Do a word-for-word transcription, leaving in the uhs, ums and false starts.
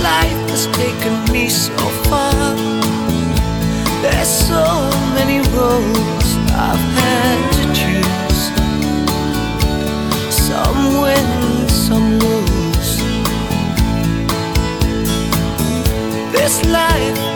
life has taken me so far. There's so many roads I've had to choose. Some win, some lose. This life